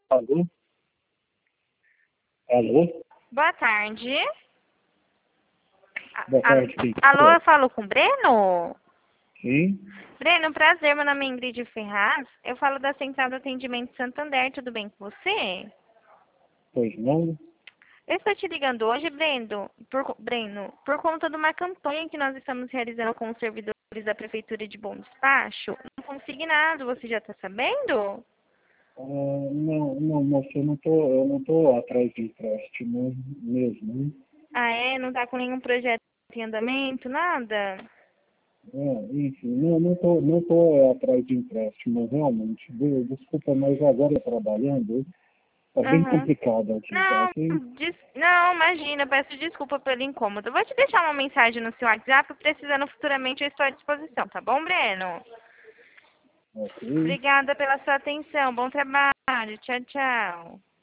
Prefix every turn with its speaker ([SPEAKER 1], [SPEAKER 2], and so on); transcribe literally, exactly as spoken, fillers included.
[SPEAKER 1] Alô? Alô?
[SPEAKER 2] Boa tarde.
[SPEAKER 1] Boa
[SPEAKER 2] A-
[SPEAKER 1] tarde, quem
[SPEAKER 2] a- Alô,
[SPEAKER 1] é?
[SPEAKER 2] eu falo com o Breno?
[SPEAKER 1] Sim?
[SPEAKER 2] Breno, prazer, meu nome é Ingrid Ferraz. Eu falo da Central do Atendimento Santander, tudo bem com você?
[SPEAKER 1] Pois não?
[SPEAKER 2] Eu estou te ligando hoje, Breno, por, co- Breno, por conta de uma campanha que nós estamos realizando com os servidores da Prefeitura de Bom Despacho. Não consignado, você já está sabendo?
[SPEAKER 1] Ah, não, não, moça, eu não tô, eu não tô atrás de empréstimo mesmo, né?
[SPEAKER 2] Ah, é? Não está com nenhum projeto em andamento, nada?
[SPEAKER 1] É, enfim, não, não tô, não tô atrás de empréstimo, realmente. De- Desculpa, mas agora eu trabalhando, tá bem
[SPEAKER 2] Aham.
[SPEAKER 1] complicado aqui, tá
[SPEAKER 2] Não,
[SPEAKER 1] ok?
[SPEAKER 2] des... não, imagina, peço desculpa pelo incômodo. Eu vou te deixar uma mensagem no seu WhatsApp, precisando futuramente eu estou à disposição, tá bom, Breno?
[SPEAKER 1] Ok.
[SPEAKER 2] Obrigada pela sua atenção, bom trabalho, tchau, tchau.